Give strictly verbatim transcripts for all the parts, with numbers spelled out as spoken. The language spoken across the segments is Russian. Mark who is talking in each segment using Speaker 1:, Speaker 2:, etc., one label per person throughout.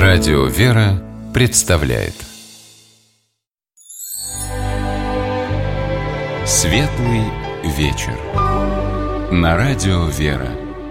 Speaker 1: Радио «Вера» представляет Светлый вечер на Радио «Вера».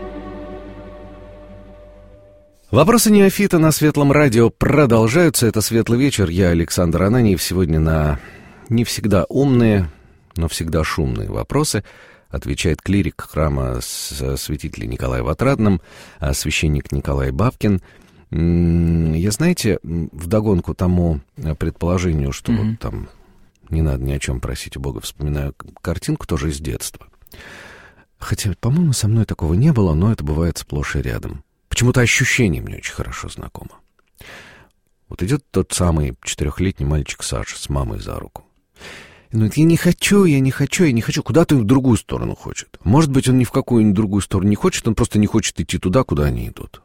Speaker 2: Вопросы неофита на Светлом радио продолжаются. Это «Светлый вечер». Я Александр Ананьев. Сегодня на не всегда умные, но всегда шумные вопросы отвечает клирик храма святителя Николая в Отрадном, священник Николай Бабкин. Я, знаете, вдогонку тому предположению, что mm-hmm. вот там не надо ни о чем просить у Бога, вспоминаю картинку тоже из детства. Хотя, по-моему, со мной такого не было, но это бывает сплошь и рядом. Почему-то ощущение мне очень хорошо знакомо. Вот идет тот самый четырехлетний мальчик Саша с мамой за руку. И говорит: я не хочу, я не хочу, я не хочу. Куда-то в другую сторону хочет. Может быть, он ни в какую-нибудь другую сторону не хочет, он просто не хочет идти туда, куда они идут.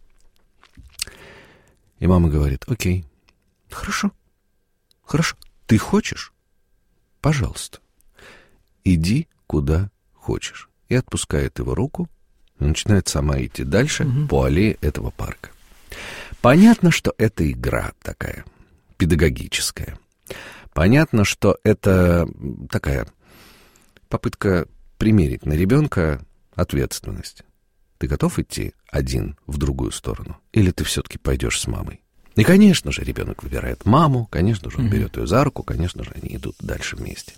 Speaker 2: И мама говорит: окей, хорошо, хорошо, ты хочешь? Пожалуйста, иди куда хочешь. И отпускает его руку, и начинает сама идти дальше угу. по аллее этого парка. Понятно, что это игра такая, педагогическая. Понятно, что это такая попытка примерить на ребенка ответственность. Ты готов идти один в другую сторону? Или ты все-таки пойдешь с мамой? И, конечно же, ребенок выбирает маму, конечно же, он mm-hmm. берет ее за руку, конечно же, они идут дальше вместе.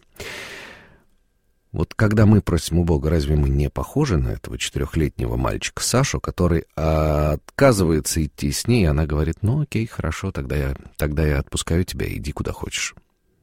Speaker 2: Вот когда мы просим у Бога, разве мы не похожи на этого четырехлетнего мальчика Сашу, который отказывается идти с ней, и она говорит: ну окей, хорошо, тогда я, тогда я отпускаю тебя, иди куда хочешь.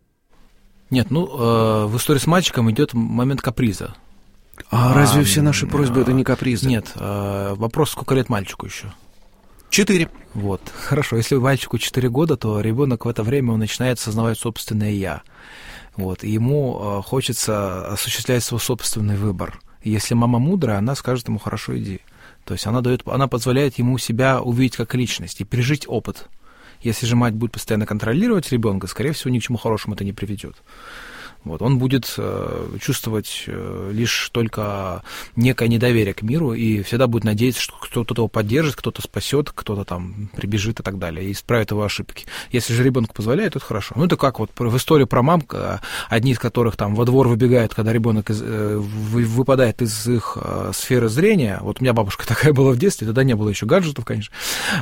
Speaker 3: Нет, ну, э, в истории с мальчиком идет момент каприза.
Speaker 2: А, а разве все наши просьбы а, это не капризы?
Speaker 3: Нет, э, вопрос, сколько лет мальчику еще?
Speaker 2: Четыре.
Speaker 3: Вот, хорошо, если мальчику четыре года, то ребенок в это время он начинает осознавать собственное «я». Вот, и ему э, хочется осуществлять свой собственный выбор. И если мама мудрая, она скажет ему: хорошо, иди. То есть она дает, она позволяет ему себя увидеть как личность и пережить опыт. Если же мать будет постоянно контролировать ребенка, скорее всего, ни к чему хорошему это не приведет. Вот, он будет э, чувствовать э, лишь только некое недоверие к миру и всегда будет надеяться, что кто-то его поддержит, кто-то спасет, кто-то там прибежит и так далее, и исправит его ошибки. Если же ребенку позволяет, это хорошо. Ну, это как вот в истории про мам, одни из которых там во двор выбегают, когда ребенок из, э, выпадает из их э, сферы зрения. Вот у меня бабушка такая была в детстве, тогда не было еще гаджетов, конечно,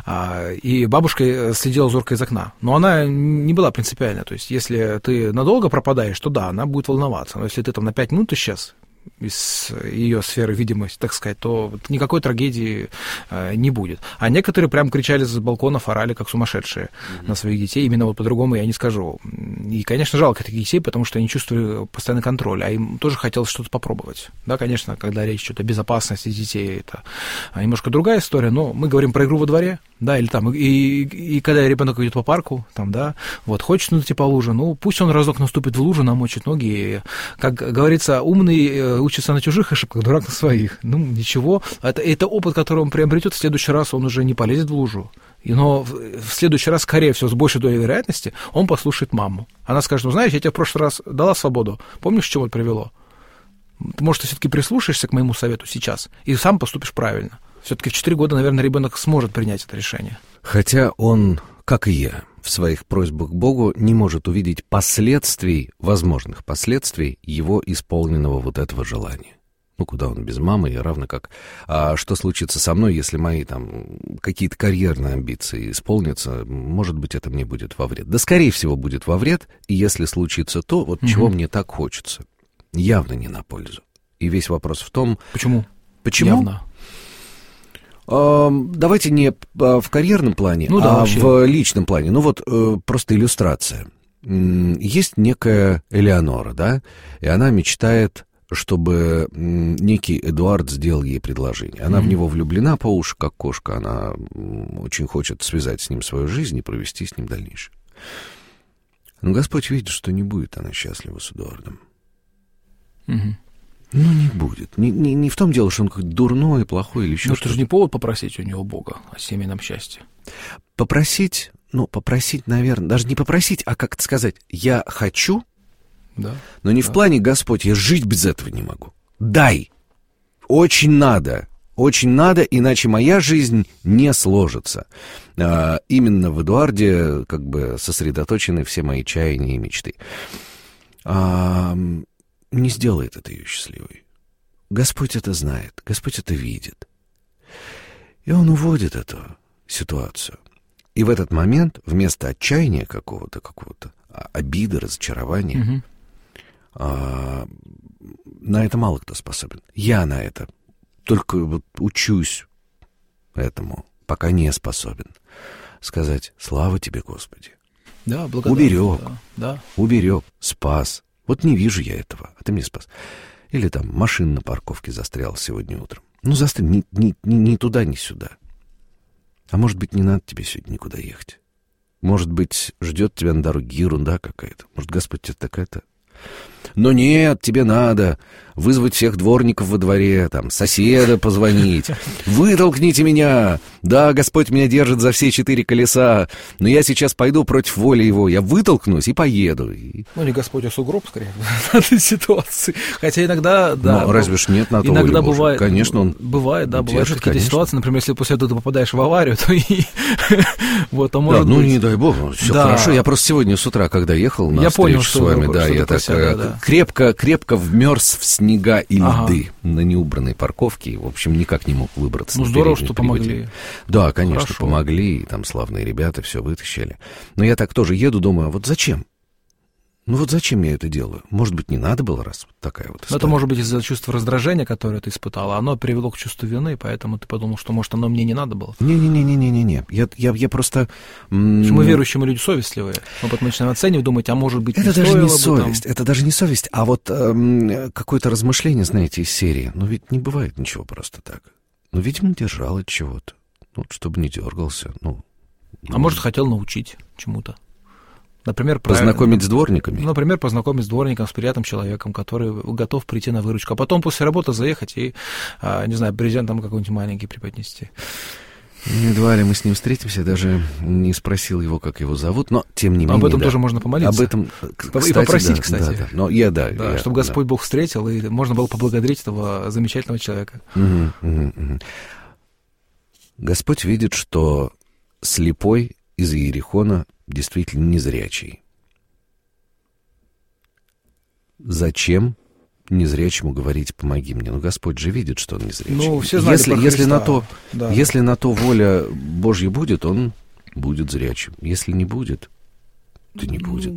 Speaker 3: а, и бабушка следила зорко из окна. Но она не была принципиальна. То есть, если ты надолго пропадаешь, то да, она будет волноваться. Но если ты там на пять минут исчез из ее сферы видимости, так сказать, то никакой трагедии э, не будет. А некоторые прям кричали с балконов, орали как сумасшедшие mm-hmm. на своих детей. Именно вот по-другому я не скажу. И, конечно, жалко таких детей, потому что они чувствовали постоянный контроль, а им тоже хотелось что-то попробовать. Да, конечно, когда речь идет о безопасности детей, это немножко другая история, но мы говорим про игру во дворе, да, или там, и, и, и когда ребенок идет по парку, там, да, вот, хочет идти по луже, ну, пусть он разок наступит в лужу, намочит ноги, и, как говорится, умный учится на чужих ошибках, дурак на своих. Ну, ничего. Это, это опыт, который он приобретет, в следующий раз он уже не полезет в лужу. Но в следующий раз, скорее всего, с большей долей вероятности, он послушает маму. Она скажет: ну, знаешь, я тебе в прошлый раз дала свободу. Помнишь, к чему это привело? Может, ты все-таки прислушаешься к моему совету сейчас и сам поступишь правильно. Все-таки в четыре года, наверное, ребенок сможет принять это решение.
Speaker 2: Хотя он, как и я, в своих просьбах к Богу не может увидеть последствий, возможных последствий его исполненного вот этого желания. Ну, куда он без мамы, и равно как... А что случится со мной, если мои там какие-то карьерные амбиции исполнятся? Может быть, это мне будет во вред. Да, скорее всего, будет во вред, и если случится то, вот угу. чего мне так хочется, явно не на пользу. И весь вопрос в том...
Speaker 3: Почему?
Speaker 2: Почему?
Speaker 3: Явно.
Speaker 2: Давайте не в карьерном плане,
Speaker 3: ну, да,
Speaker 2: а
Speaker 3: вообще.
Speaker 2: в личном плане. Ну вот просто иллюстрация. Есть некая Элеонора, да, и она мечтает, чтобы некий Эдуард сделал ей предложение. Она mm-hmm. в него влюблена по уши, как кошка. Она очень хочет связать с ним свою жизнь и провести с ним дальнейшее. Но Господь видит, что не будет она счастлива с Эдуардом.
Speaker 3: Mm-hmm.
Speaker 2: Ну, не будет. Не, не, не в том дело, что он как дурной, плохой или еще
Speaker 3: Но
Speaker 2: что-то.
Speaker 3: это же не повод попросить у него Бога о семейном счастье.
Speaker 2: Попросить, ну, попросить, наверное, даже не попросить, а как-то сказать: я хочу,
Speaker 3: да,
Speaker 2: но не
Speaker 3: да.
Speaker 2: в плане: Господь, я жить без этого не могу. Дай. Очень надо. Очень надо, иначе моя жизнь не сложится. А, именно в Эдуарде как бы сосредоточены все мои чаяния и мечты. А, не сделает это ее счастливой. Господь это знает, Господь это видит. И Он уводит эту ситуацию. И в этот момент вместо отчаяния какого-то, какого-то обиды, разочарования, угу. а, на это мало кто способен. Я на это только вот учусь этому, пока не способен. Сказать: слава тебе, Господи.
Speaker 3: Да, благодарю.
Speaker 2: Уберег,
Speaker 3: да, да.
Speaker 2: уберег, спас. Вот не вижу я этого, а ты мне спас. Или там машина на парковке застряла сегодня утром. Ну, застрял ни, ни, ни, ни туда, ни сюда. А может быть, не надо тебе сегодня никуда ехать. Может быть, ждет тебя на дороге ерунда какая-то. Может, Господь тебе такая-то... Но нет, тебе надо вызвать всех дворников во дворе, там, соседа позвонить. Вытолкните меня. Да, Господь меня держит за все четыре колеса, но я сейчас пойду против воли Его. Я вытолкнусь и поеду.
Speaker 3: Ну, не Господь, а сугроб, скорее, в этой ситуации. Хотя иногда, да...
Speaker 2: Ну, разве ж нет на то
Speaker 3: иногда
Speaker 2: воли
Speaker 3: бывает,
Speaker 2: Божьей? Конечно, Он
Speaker 3: бывает, да, бывают какие-то
Speaker 2: конечно.
Speaker 3: ситуации, например, если после этого ты попадаешь в аварию, то и... вот, а может
Speaker 2: да, ну,
Speaker 3: быть...
Speaker 2: не дай Бог, все да. хорошо. Я просто сегодня с утра, когда ехал на
Speaker 3: я
Speaker 2: встречу
Speaker 3: понял,
Speaker 2: с вами,
Speaker 3: что,
Speaker 2: да,
Speaker 3: что
Speaker 2: я так
Speaker 3: себя, да.
Speaker 2: крепко, крепко вмерз в снега и
Speaker 3: ага.
Speaker 2: льды на неубранной парковке, и, в общем, никак не мог выбраться.
Speaker 3: Ну, здорово, что помогли.
Speaker 2: Да, конечно,
Speaker 3: Хорошо.
Speaker 2: помогли, и там славные ребята все вытащили. Но я так тоже еду, думаю, вот зачем? Ну вот зачем я это делаю? Может быть, не надо было, раз вот такая вот история.
Speaker 3: Это может быть из-за чувства раздражения, которое ты испытала. Оно привело к чувству вины, поэтому ты подумал, что, может, оно мне не надо было.
Speaker 2: Не-не-не-не-не-не. Я, я, я просто...
Speaker 3: М- мы верующие, мы люди совестливые. Мы потом начинаем оценивать, думать, а может быть,
Speaker 2: это
Speaker 3: не
Speaker 2: даже не
Speaker 3: стоило бы
Speaker 2: совесть.
Speaker 3: там...
Speaker 2: Это даже не совесть, а вот эм, какое-то размышление, знаете, из серии. Ну ведь не бывает ничего просто так. Ну, видимо, держал от чего-то. Ну, чтобы не дергался. Ну,
Speaker 3: а
Speaker 2: ну...
Speaker 3: может, хотел научить чему-то. Например,
Speaker 2: познакомить с дворниками?
Speaker 3: Например, познакомить с дворником, с приятным человеком, который готов прийти на выручку. А потом после работы заехать и, не знаю, презент там какой-нибудь маленький преподнести.
Speaker 2: Едва ли мы с ним встретимся, даже не спросил его, как его зовут, но тем не менее...
Speaker 3: Об этом
Speaker 2: да.
Speaker 3: тоже можно помолиться.
Speaker 2: Об этом, кстати,
Speaker 3: и попросить,
Speaker 2: да,
Speaker 3: кстати.
Speaker 2: Да, да. Но я, да,
Speaker 3: да,
Speaker 2: я,
Speaker 3: чтобы Господь
Speaker 2: да.
Speaker 3: Бог встретил, и можно было поблагодарить этого замечательного человека.
Speaker 2: Угу, угу, угу. Господь видит, что слепой из Иерихона действительно незрячий. Зачем незрячему говорить «помоги мне»? Ну, Господь же видит, что он незрячий.
Speaker 3: Ну, все знали
Speaker 2: если,
Speaker 3: про
Speaker 2: если, на то,
Speaker 3: да.
Speaker 2: если на то воля Божья будет, он будет зрячим. Если не будет, то не будет.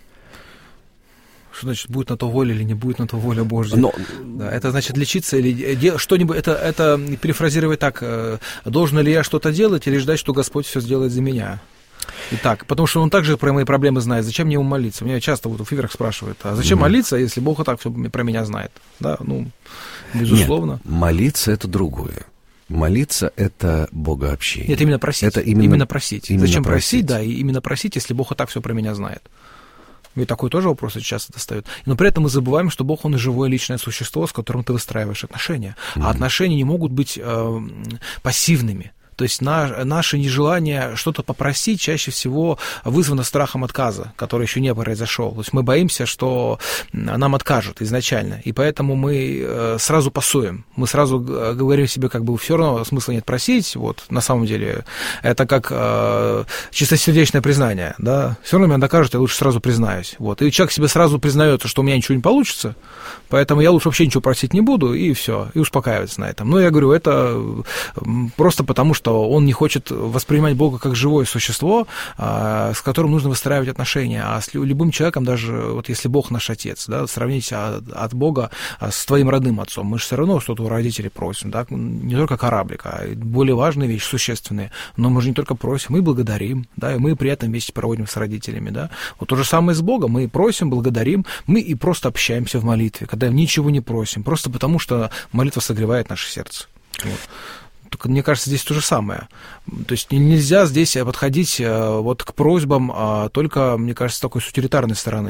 Speaker 3: Что значит, будет на то воля или не будет на то воля Божья?
Speaker 2: Но...
Speaker 3: Да, это значит лечиться или дел... что-нибудь, это, это перефразировать так, должен ли я что-то делать или ждать, что Господь все сделает за меня? Итак, потому что он также про мои проблемы знает. Зачем мне ему молиться? Меня часто вот в эфирах спрашивают, а зачем mm-hmm. молиться, если Бог и так все про меня знает? Да, ну, безусловно.
Speaker 2: Нет, молиться — это другое. Молиться — это богообщение.
Speaker 3: Нет, именно просить.
Speaker 2: Это именно,
Speaker 3: именно просить.
Speaker 2: Именно
Speaker 3: Зачем
Speaker 2: просить?
Speaker 3: просить, да, и именно просить, если Бог и так все про меня знает. Ведь такой тоже вопрос часто достают. Но при этом мы забываем, что Бог, Он и живое личное существо, с которым ты выстраиваешь отношения. Mm-hmm. А отношения не могут быть э, пассивными. То есть на, наше нежелание что-то попросить чаще всего вызвано страхом отказа, который еще не произошел. То есть мы боимся, что нам откажут изначально, и поэтому мы сразу пасуем. Мы сразу говорим себе, как бы все равно смысла нет просить. Вот на самом деле это как э, чистосердечное признание. Да? Все равно меня докажут, я лучше сразу признаюсь. Вот. И человек себе сразу признается, что у меня ничего не получится, поэтому я лучше вообще ничего просить не буду, и все, и успокаивается на этом. Но я говорю, это просто потому, что что он не хочет воспринимать Бога как живое существо, с которым нужно выстраивать отношения. А с любым человеком, даже вот если Бог наш отец, да, сравнить от Бога с твоим родным отцом, мы же все равно что-то у родителей просим, да, не только кораблик, а более важные вещи, существенные. Но мы же не только просим, мы благодарим, да, и мы при этом вместе проводим с родителями, да. Вот то же самое с Богом, мы просим, благодарим, мы и просто общаемся в молитве, когда ничего не просим, просто потому что молитва согревает наше сердце. Вот. Мне кажется, здесь то же самое. То есть нельзя здесь подходить вот к просьбам только, мне кажется, с такой с утилитарной стороны.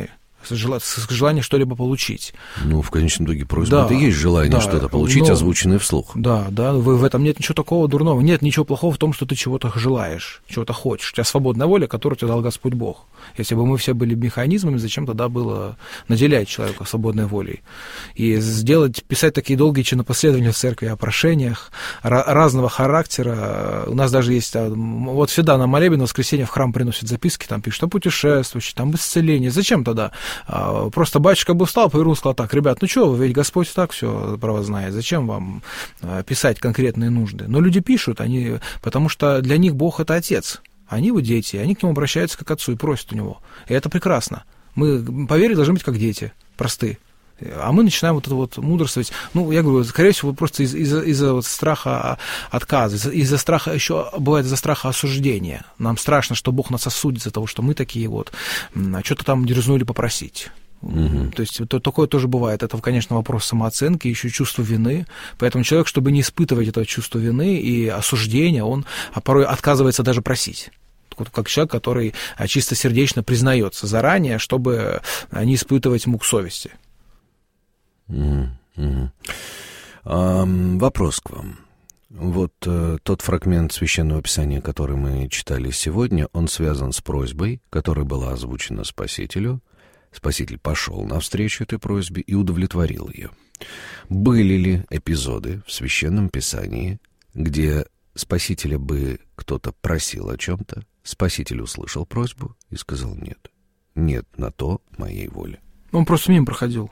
Speaker 3: желание что-либо получить.
Speaker 2: Ну, в конечном итоге просьба,
Speaker 3: да,
Speaker 2: это и есть желание
Speaker 3: да,
Speaker 2: что-то получить,
Speaker 3: но,
Speaker 2: озвученное вслух.
Speaker 3: Да, да, в, в этом нет ничего такого дурного. Нет ничего плохого в том, что ты чего-то желаешь, чего-то хочешь. У тебя свободная воля, которую тебе дал Господь Бог. Если бы мы все были механизмами, зачем тогда было наделять человека свободной волей? И сделать, писать такие долгие чинопоследования в церкви о прошениях разного характера. У нас даже есть, вот всегда на молебен в воскресенье в храм приносят записки, там пишут о путешествующих, там исцеление. Зачем тогда? Просто батюшка бы встал, повернулся, сказал так: ребят, ну что, ведь Господь так все про вас знает, зачем вам писать конкретные нужды? Но люди пишут, они, потому что для них Бог — это Отец. Они его дети, они к нему обращаются как к отцу и просят у него. И это прекрасно. Мы, по вере, должны быть как дети, просты. А мы начинаем вот это вот мудрствовать. Ну, я говорю, скорее всего, просто из- из-за, из-за вот страха отказа, из-за, из-за страха, еще бывает из-за страха осуждения. Нам страшно, что Бог нас осудит за того, что мы такие вот, а что-то там дерзнули попросить. Угу. То есть то, такое тоже бывает. Это, конечно, вопрос самооценки, еще чувство вины. Поэтому человек, чтобы не испытывать это чувство вины и осуждения, он порой отказывается даже просить. Как человек, который чистосердечно признается заранее, чтобы не испытывать мук совести.
Speaker 2: Угу. Угу. А, вопрос к вам. Вот э, тот фрагмент Священного Писания, который мы читали сегодня, он связан с просьбой, которая была озвучена Спасителю. Спаситель пошел навстречу этой просьбе и удовлетворил ее. Были ли эпизоды в Священном Писании, где Спасителя бы кто-то просил о чем-то, Спаситель услышал просьбу и сказал: нет, нет на то моей воли?
Speaker 3: Он просто мимо проходил.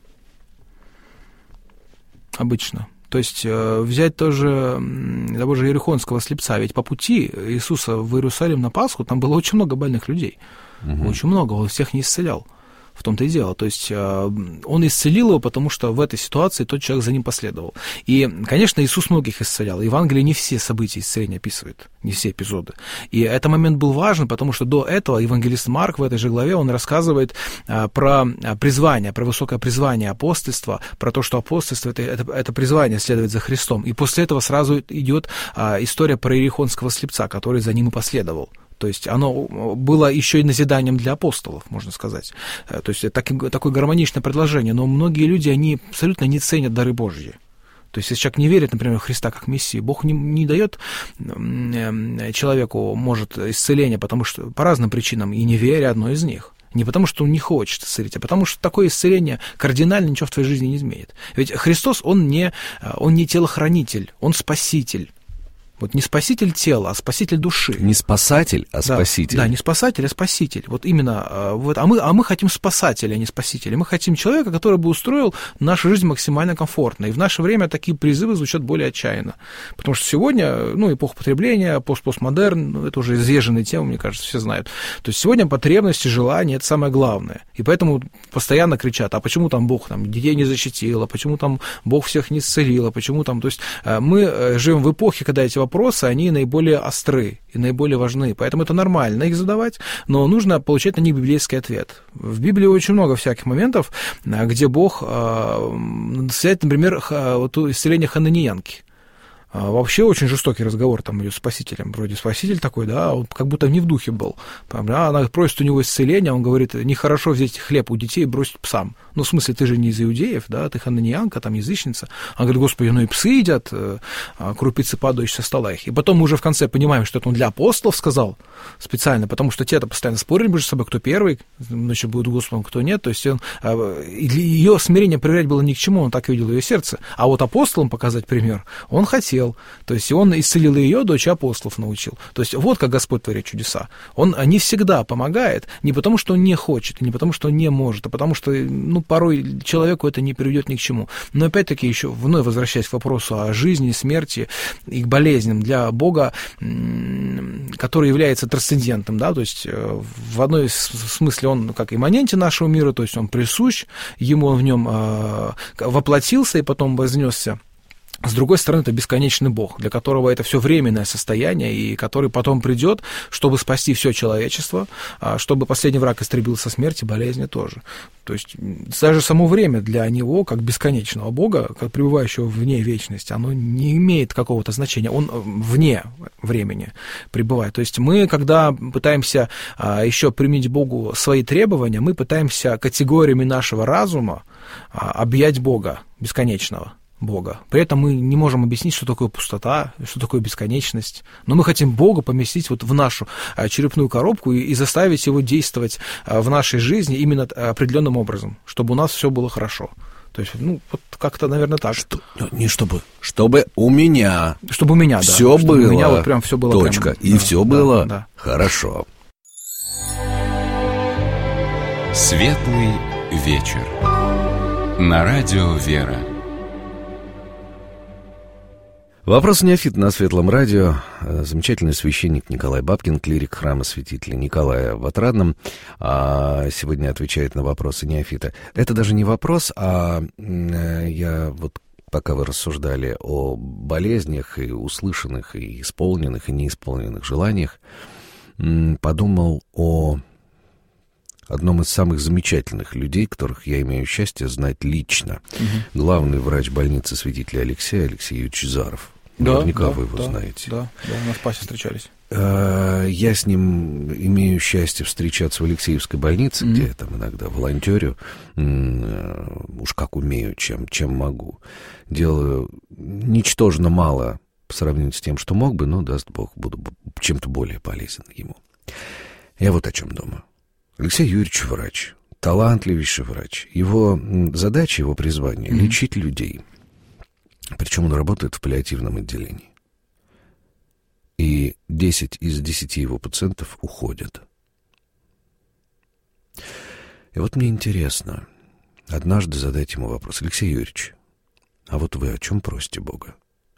Speaker 3: Обычно. То есть э, взять тоже того же Иерихонского слепца, ведь по пути Иисуса в Иерусалим на Пасху там было очень много больных людей. Угу. Очень много, он всех не исцелял. В том-то и дело. То есть он исцелил его, потому что в этой ситуации тот человек за ним последовал. И, конечно, Иисус многих исцелял. Евангелие не все события исцеления описывает, не все эпизоды. И этот момент был важен, потому что до этого евангелист Марк в этой же главе, он рассказывает про призвание, про высокое призвание апостольства, про то, что апостольство это, это, это призвание следовать за Христом. И после этого сразу идет история про Иерихонского слепца, который за ним и последовал. То есть оно было еще и назиданием для апостолов, можно сказать. То есть это такое гармоничное предложение. Но многие люди, они абсолютно не ценят дары Божьи. То есть если человек не верит, например, в Христа как Мессию, Бог не, не дает человеку, может, исцеления, потому что по разным причинам, и неверие одно из них. Не потому, что он не хочет исцелить, а потому что такое исцеление кардинально ничего в твоей жизни не изменит. Ведь Христос, он не, он не телохранитель, он спаситель. Вот не спаситель тела, а спаситель души.
Speaker 2: Не спасатель, а
Speaker 3: да,
Speaker 2: спаситель.
Speaker 3: Да, не спасатель, а спаситель. Вот именно. Вот, а, мы, а мы хотим спасателя, а не спасителя. Мы хотим человека, который бы устроил нашу жизнь максимально комфортно. И в наше время такие призывы звучат более отчаянно. Потому что сегодня, ну, эпоха потребления, пост-постмодерн, ну, это уже изъезженная тема, мне кажется, все знают. То есть сегодня потребности, желания – это самое главное. И поэтому постоянно кричат: а почему там Бог там, детей не защитил, а почему там Бог всех не исцелил, а почему там… То есть мы живем в эпохе, когда эти вопросы, они наиболее остры и наиболее важны. Поэтому это нормально их задавать, но нужно получать на них библейский ответ. В Библии очень много всяких моментов, где Бог… Взять, например, вот исцеление хананиянки. Вообще очень жестокий разговор там идет с Спасителем. Вроде Спаситель такой, да, он как будто не в духе был. Она просит у него исцеления, он говорит: нехорошо взять хлеб у детей и бросить псам. Ну, в смысле, ты же не из иудеев, да, ты хананиянка, там, язычница. Он говорит: Господи, ну и псы едят, крупицы падающие со стола их. И потом мы уже в конце понимаем, что это он для апостолов сказал специально, потому что те-то постоянно спорили между собой, кто первый, ночью будет Господом, кто нет. То есть он, ее смирение проверять было ни к чему, он так видел ее сердце. А вот апостолам показать пример он хотел. То есть он исцелил ее, дочь апостолов научил. То есть вот как Господь творит чудеса. Он не всегда помогает, не потому что он не хочет, не потому что он не может, а потому что, ну, порой человеку это не приведет ни к чему. Но опять-таки еще вновь возвращаясь к вопросу о жизни, смерти и к болезням для Бога, который является трансцендентным, да, то есть в одной смысле он как имманентен нашего мира, то есть он присущ, ему он в нем воплотился и потом вознесся С другой стороны, это бесконечный Бог, для которого это все временное состояние, и который потом придет, чтобы спасти все человечество, чтобы последний враг истребился, смерти, болезни тоже. То есть даже само время для него, как бесконечного Бога, как пребывающего вне вечности, оно не имеет какого-то значения, он вне времени пребывает. То есть мы, когда пытаемся еще применить Богу свои требования, мы пытаемся категориями нашего разума объять Бога бесконечного. Бога. При этом мы не можем объяснить, что такое пустота, что такое бесконечность. Но мы хотим Бога поместить вот в нашу черепную коробку и, и заставить его действовать в нашей жизни именно определенным образом, чтобы у нас все было хорошо. То есть, ну, вот как-то, наверное, так.
Speaker 2: Что, не чтобы, чтобы у меня.
Speaker 3: Чтобы у меня, да.
Speaker 2: Все было.
Speaker 3: У меня вот прям все было.
Speaker 2: Точка.
Speaker 3: Прям,
Speaker 2: и
Speaker 3: да,
Speaker 2: все
Speaker 3: да,
Speaker 2: было
Speaker 3: да.
Speaker 2: Хорошо.
Speaker 1: Светлый вечер. На радио «Вера».
Speaker 2: Вопрос неофит на Светлом радио. Замечательный священник Николай Бабкин, клирик храма святителя Николая в Отрадном, сегодня отвечает на вопросы неофита. Это даже не вопрос, а я вот, пока вы рассуждали о болезнях и услышанных, и исполненных, и неисполненных желаниях, подумал о одном из самых замечательных людей, которых я имею счастье знать лично. Угу. Главный врач больницы святителя Алексея, Алексей Юрьевич Чезаров.
Speaker 3: Да,
Speaker 2: Наверняка
Speaker 3: да,
Speaker 2: вы его
Speaker 3: да,
Speaker 2: знаете.
Speaker 3: Да, да, на Спасе встречались.
Speaker 2: Я с ним имею счастье встречаться в Алексеевской больнице, mm-hmm. где я там иногда волонтерю, уж как умею, чем, чем могу. Делаю ничтожно мало по сравнению с тем, что мог бы, но, даст Бог, буду чем-то более полезен ему. Я вот о чем думаю. Алексей Юрьевич врач, талантливейший врач. Его задача, его призвание mm-hmm. — лечить людей. Причем он работает в паллиативном отделении. И десять из десяти его пациентов уходят. И вот мне интересно, однажды задать ему вопрос: Алексей Юрьевич, а вот вы о чем просите Бога?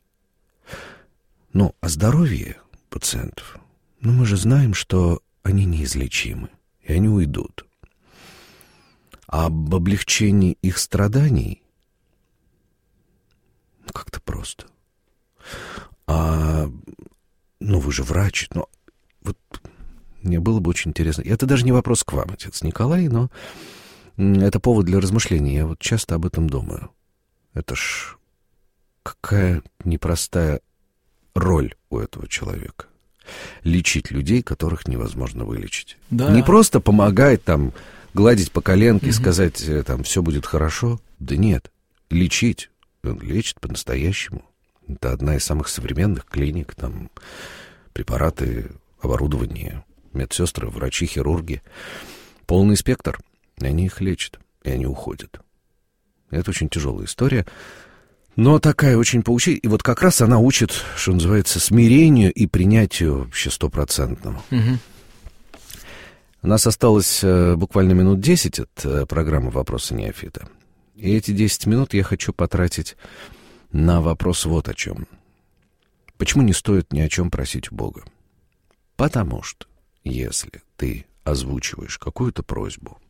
Speaker 2: Ну, о здоровье пациентов. Ну, мы же знаем, что они неизлечимы, и они уйдут. А об облегчении их страданий как-то просто. А, ну, вы же врач, но вот мне было бы очень интересно. Это даже не вопрос к вам, отец Николай, но это повод для размышлений. Я вот часто об этом думаю. Это ж какая непростая роль у этого человека. Лечить людей, которых невозможно вылечить. Да. Не просто помогать, там, гладить по коленке и угу. сказать, там, все будет хорошо. Да нет, лечить. Он лечит по-настоящему. Это одна из самых современных клиник, там препараты, оборудование, медсестры, врачи, хирурги. Полный спектр. И они их лечат, и они уходят. Это очень тяжелая история, но такая очень поучительная. И вот как раз она учит, что называется, смирению и принятию вообще стопроцентному. Угу. У нас осталось э, буквально минут десять от э, программы «Вопросы неофита». И эти десять минут я хочу потратить на вопрос вот о чем. Почему не стоит ни о чем просить у Бога? Потому что если ты озвучиваешь какую-то просьбу,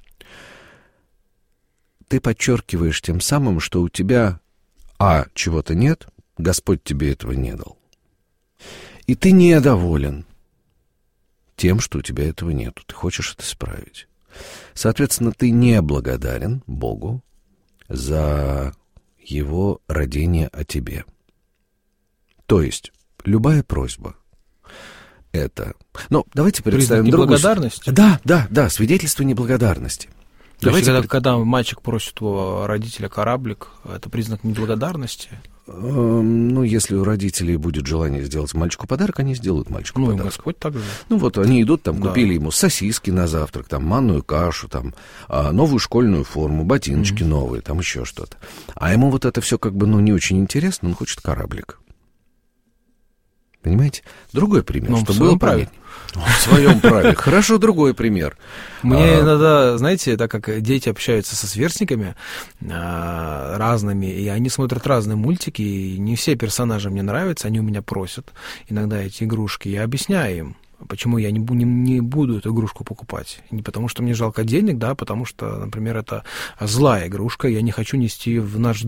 Speaker 2: ты подчеркиваешь тем самым, что у тебя а. чего-то нет, Господь тебе этого не дал. И ты недоволен тем, что у тебя этого нет. Ты хочешь это исправить. Соответственно, ты не благодарен Богу за его родение о тебе. То есть, любая просьба — это... Ну, давайте представим другую...
Speaker 3: Неблагодарности?
Speaker 2: Да, да, да, свидетельство неблагодарности.
Speaker 3: То давайте есть, когда, когда мальчик просит у родителя кораблик, это признак неблагодарности?
Speaker 2: Ну, если у родителей будет желание сделать мальчику подарок, они сделают мальчику
Speaker 3: ну,
Speaker 2: подарок.
Speaker 3: Ну, Господь так же.
Speaker 2: Ну, вот они идут, там,
Speaker 3: да.
Speaker 2: купили ему сосиски на завтрак, там, манную кашу, там, новую школьную форму, ботиночки mm-hmm. новые, там, еще что-то. А ему вот это все как бы, ну, не очень интересно, он хочет кораблик. Понимаете? Другой пример,
Speaker 3: ну,
Speaker 2: что было правильно. В своем праве. Хорошо, другой пример.
Speaker 3: Мне иногда, знаете, так как дети общаются со сверстниками разными, и они смотрят разные мультики, и не все персонажи мне нравятся, они у меня просят иногда эти игрушки. Я объясняю им, почему я не, не, не буду эту игрушку покупать. Не потому, что мне жалко денег, да, потому что, например, это злая игрушка, я не хочу нести в наш дом.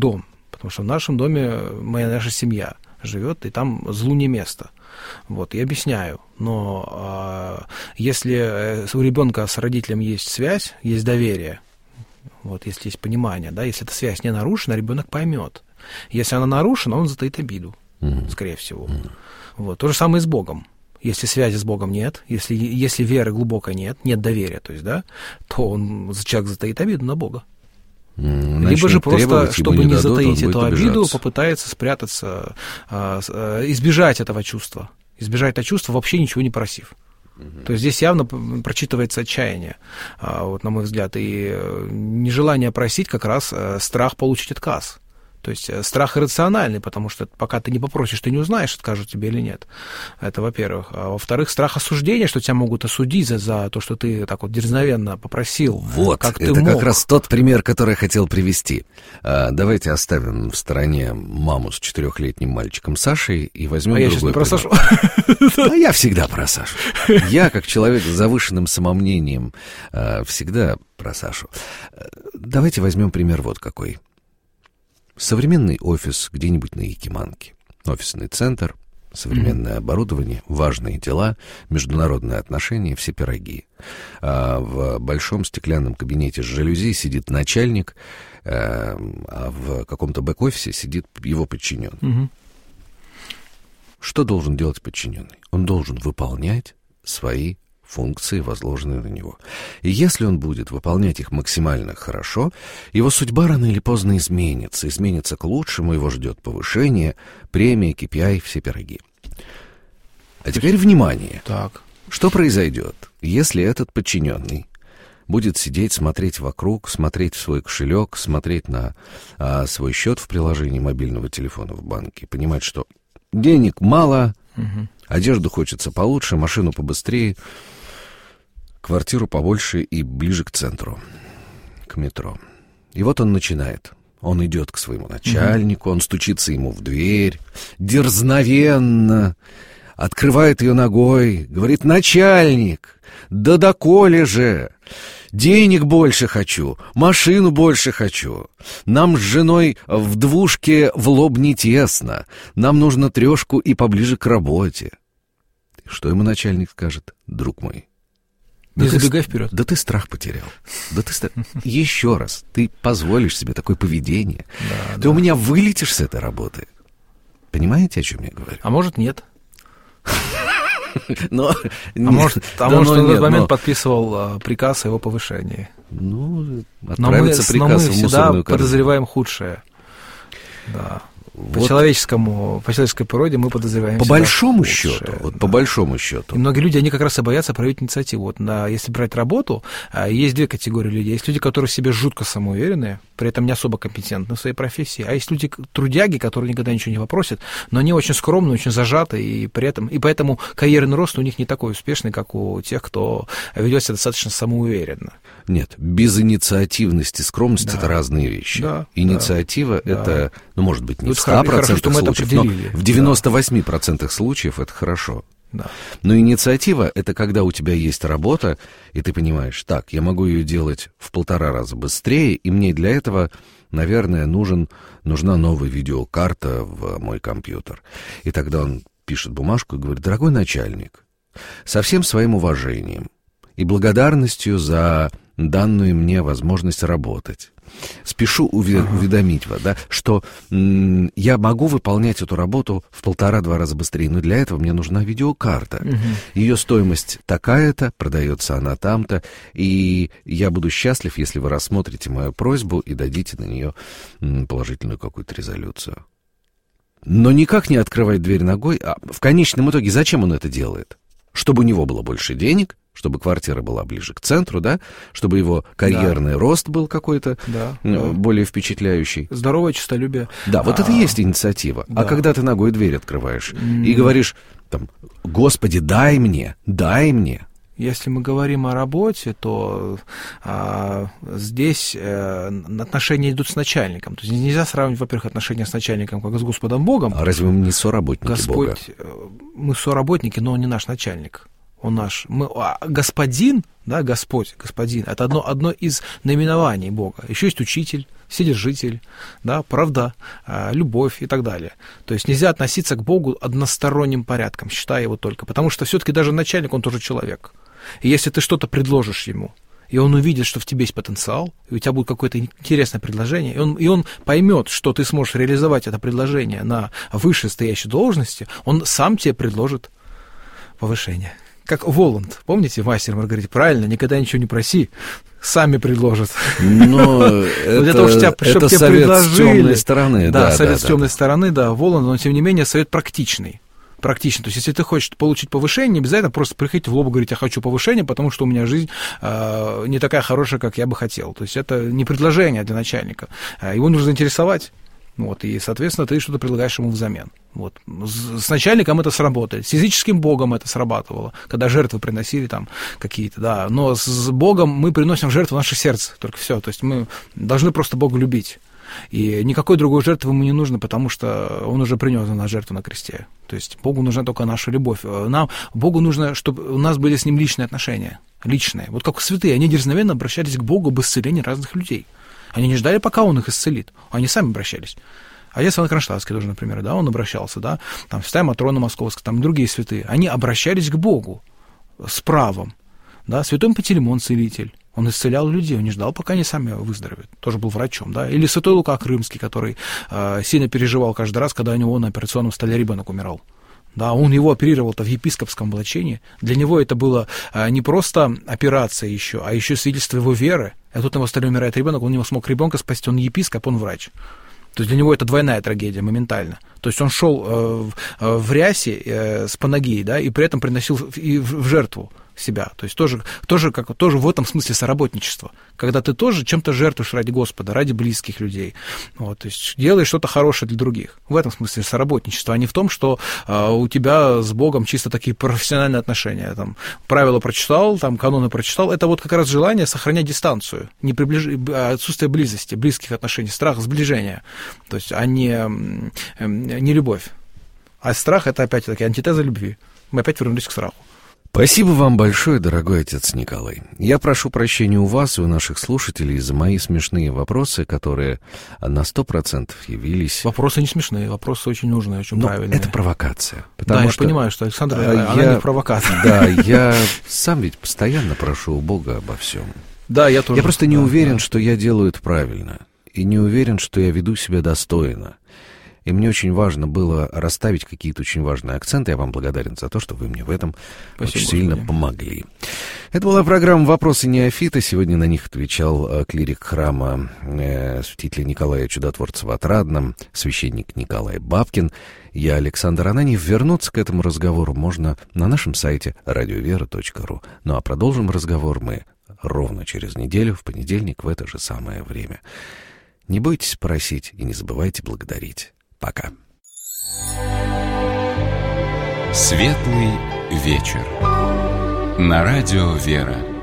Speaker 3: потому что в нашем доме моя наша семья живет, и там злу не место. Вот, я объясняю. Но э, если у ребенка с родителем есть связь, есть доверие, вот, если есть понимание, да, если эта связь не нарушена, ребенок поймет. Если она нарушена, он затаит обиду, mm-hmm. скорее всего. Mm-hmm. Вот. То же самое и с Богом. Если связи с Богом нет, если, если веры глубокой нет, нет доверия, то есть, да, то он, человек затаит обиду на Бога. Начнет Либо же просто, чтобы не, не дадут, затаить эту обиду, попытается спрятаться, избежать этого чувства. Избежать этого чувства, вообще ничего не просив. Uh-huh. То есть здесь явно прочитывается отчаяние, вот, на мой взгляд, и нежелание просить как раз страх получить отказ. То есть страх иррациональный, потому что пока ты не попросишь, ты не узнаешь, откажут тебе или нет. Это во-первых. А во-вторых, страх осуждения, что тебя могут осудить за, за то, что ты так вот дерзновенно попросил.
Speaker 2: Вот,
Speaker 3: как
Speaker 2: это
Speaker 3: ты мог.
Speaker 2: Как раз тот пример, который я хотел привести. А, давайте оставим в стороне маму с четырехлетним мальчиком Сашей и возьмем
Speaker 3: а
Speaker 2: другой
Speaker 3: пример. А я сейчас не про Сашу.
Speaker 2: А я всегда про Сашу. Я, как человек с завышенным самомнением, всегда про Сашу. Давайте возьмем пример вот какой. Современный офис где-нибудь на Якиманке, офисный центр, современное mm-hmm. оборудование, важные дела, международные отношения, все пироги. А в большом стеклянном кабинете с жалюзи сидит начальник, а в каком-то бэк-офисе сидит его подчиненный. Mm-hmm. Что должен делать подчиненный? Он должен выполнять свои функции, возложенные на него. И если он будет выполнять их максимально хорошо, его судьба рано или поздно изменится. Изменится к лучшему, его ждет повышение, премия, кей пи ай, все пироги. А теперь внимание.
Speaker 3: Так.
Speaker 2: Что произойдет, если этот подчиненный будет сидеть, смотреть вокруг, смотреть в свой кошелек, смотреть на а, свой счет в приложении мобильного телефона в банке, понимать, что денег мало, угу. одежду хочется получше, машину побыстрее, квартиру побольше и ближе к центру, к метро. И вот он начинает. Он идет к своему начальнику, mm-hmm. он стучится ему в дверь, дерзновенно открывает ее ногой, говорит: «Начальник, да доколе же? Денег больше хочу, машину больше хочу. Нам с женой в двушке в лоб не тесно. Нам нужно трешку и поближе к работе». Что ему начальник скажет? «Друг мой,
Speaker 3: не
Speaker 2: да
Speaker 3: забегай
Speaker 2: ты,
Speaker 3: вперед.
Speaker 2: Да ты страх потерял. Да ты страх. Еще раз, ты позволишь себе такое поведение. Да, ты да. у меня вылетишь с этой работы. Понимаете, о чем я говорю?
Speaker 3: А может, нет.
Speaker 2: Но,
Speaker 3: а нет, может, а да, может он в этот момент но... подписывал а, приказ о его повышении.
Speaker 2: Ну, отправится
Speaker 3: но мы,
Speaker 2: приказ
Speaker 3: но мы
Speaker 2: в
Speaker 3: всегда
Speaker 2: мусорную корзину. Подозреваем
Speaker 3: худшее. Да. Вот. По человеческому, по человеческой природе мы подозреваем.
Speaker 2: По большому
Speaker 3: худшее,
Speaker 2: счету,
Speaker 3: да.
Speaker 2: вот по большому счету.
Speaker 3: И многие люди, они как раз и боятся проявить инициативу. Вот на, если брать работу, есть две категории людей. Есть люди, которые в себе жутко самоуверенные, при этом не особо компетентны в своей профессии. А есть люди, трудяги, которые никогда ничего не попросят, но они очень скромные, очень зажаты, и при этом, и поэтому карьерный рост у них не такой успешный, как у тех, кто ведет себя достаточно самоуверенно.
Speaker 2: Нет, безинициативность и скромность да. — это разные вещи.
Speaker 3: Да,
Speaker 2: Инициатива да, — это,
Speaker 3: да.
Speaker 2: ну, может быть, не
Speaker 3: ну,
Speaker 2: в ста процентах случаев, но в девяноста восьми процентах
Speaker 3: да.
Speaker 2: случаев это хорошо.
Speaker 3: Да.
Speaker 2: Но инициатива — это когда у тебя есть работа, и ты понимаешь: так, я могу ее делать в полтора раза быстрее, и мне для этого, наверное, нужен, нужна новая видеокарта в мой компьютер. И тогда он пишет бумажку и говорит: дорогой начальник, со всем своим уважением и благодарностью за данную мне возможность работать, спешу уве- ага. уведомить вас, да, что м- я могу выполнять эту работу в полтора-два раза быстрее, но для этого мне нужна видеокарта. Угу. Ее стоимость такая-то, продается она там-то, и я буду счастлив, если вы рассмотрите мою просьбу и дадите на нее м- положительную какую-то резолюцию. Но никак не открывать дверь ногой. А в конечном итоге зачем он это делает? Чтобы у него было больше денег, чтобы квартира была ближе к центру, да, чтобы его карьерный да. рост был какой-то
Speaker 3: да,
Speaker 2: более
Speaker 3: да.
Speaker 2: впечатляющий.
Speaker 3: Здоровое честолюбие.
Speaker 2: Да, вот а, это и есть инициатива. Да. А когда ты ногой дверь открываешь mm. и говоришь там: «Господи, дай мне, дай мне».
Speaker 3: Если мы говорим о работе, то а, здесь а, отношения идут с начальником. То есть нельзя сравнивать, во-первых, отношения с начальником как с Господом Богом.
Speaker 2: А разве мы не соработники
Speaker 3: Господь,
Speaker 2: Бога?
Speaker 3: Мы соработники, но он не наш начальник. Он наш. Мы, а господин да, Господь, Господин. Это одно, одно из наименований Бога. Еще есть учитель, вседержитель, да, правда, любовь и так далее. То есть нельзя относиться к Богу односторонним порядком, считая его только. Потому что все-таки даже начальник, он тоже человек. И если ты что-то предложишь ему, и он увидит, что в тебе есть потенциал, и у тебя будет какое-то интересное предложение, и он, и он поймет, что ты сможешь реализовать это предложение на вышестоящей должности, он сам тебе предложит повышение. Как Воланд, помните, мастер Маргарита, правильно, никогда ничего не проси, сами предложат.
Speaker 2: Но это совет с темной стороны.
Speaker 3: Да, совет с темной стороны, да, Воланд, но тем не менее совет практичный. Практично. То есть, если ты хочешь получить повышение, не обязательно просто приходить в лоб и говорить, я хочу повышение, потому что у меня жизнь э, не такая хорошая, как я бы хотел. То есть, это не предложение для начальника. Его нужно заинтересовать. Вот, и, соответственно, ты что-то предлагаешь ему взамен. Вот. С начальником это сработает, с физическим Богом это срабатывало, когда жертвы приносили там какие-то, да. Но с Богом мы приносим в жертву наше сердце, только все. То есть, мы должны просто Бога любить. И никакой другой жертвы ему не нужно, потому что он уже принес на нас жертву на кресте. То есть Богу нужна только наша любовь. Нам, Богу нужно, чтобы у нас были с ним личные отношения. Личные. Вот как святые, они дерзновенно обращались к Богу об исцелении разных людей. Они не ждали, пока он их исцелит. Они сами обращались. Отец Иван Кронштадтский тоже, например, да, он обращался, да, там, Святая Матрона Московская, там, другие святые. Они обращались к Богу с правом. Да, святой Пантелеймон целитель. Он исцелял людей, он не ждал, пока они сами выздоровеют. Тоже был врачом, да. Или святой Лука Крымский, который э, сильно переживал каждый раз, когда у него на операционном столе ребенок умирал. Да, он его оперировал-то в епископском облачении. Для него это было э, не просто операция еще, а еще свидетельство его веры. А тут на его столе умирает ребенок, он не смог ребенка спасти, он епископ, он врач. То есть для него это двойная трагедия моментально. То есть он шел э, в, в рясе э, с панагией, да, и при этом приносил и в, в жертву себя. То есть тоже, тоже, как, тоже в этом смысле соработничество. Когда ты тоже чем-то жертвуешь ради Господа, ради близких людей. Вот, то есть делаешь что-то хорошее для других. В этом смысле соработничество, а не в том, что э, у тебя с Богом чисто такие профессиональные отношения. Там, правила прочитал, там, каноны прочитал. Это вот как раз желание сохранять дистанцию, не приближ... отсутствие близости, близких отношений, страх сближения. То есть, а не, не любовь. А страх — это опять-таки антитеза любви. Мы опять вернулись к страху.
Speaker 2: Спасибо вам большое, дорогой отец Николай. Я прошу прощения у вас и у наших слушателей за мои смешные вопросы, которые на сто процентов явились...
Speaker 3: Вопросы не смешные, вопросы очень нужные, очень
Speaker 2: Но
Speaker 3: правильные.
Speaker 2: Это провокация.
Speaker 3: Да, я
Speaker 2: что...
Speaker 3: понимаю, что Александр,
Speaker 2: а,
Speaker 3: она
Speaker 2: я...
Speaker 3: не провокация.
Speaker 2: Да, я сам ведь постоянно прошу у Бога обо всем.
Speaker 3: Да, я тоже.
Speaker 2: Я просто не
Speaker 3: да,
Speaker 2: уверен,
Speaker 3: да.
Speaker 2: что я делаю это правильно. И не уверен, что я веду себя достойно. И мне очень важно было расставить какие-то очень важные акценты. Я вам благодарен за то, что вы мне в этом
Speaker 3: Спасибо,
Speaker 2: очень сильно
Speaker 3: Господи.
Speaker 2: помогли. Это была программа «Вопросы неофита». Сегодня на них отвечал э, клирик храма э, святителя Николая Чудотворца в Отрадном, священник Николай Бабкин. Я Александр Ананьев. Вернуться к этому разговору можно на нашем сайте радиовера точка ру. Ну а продолжим разговор мы ровно через неделю, в понедельник, в это же самое время. Не бойтесь просить и не забывайте благодарить. Пока.
Speaker 1: Светлый вечер. На радио «Вера».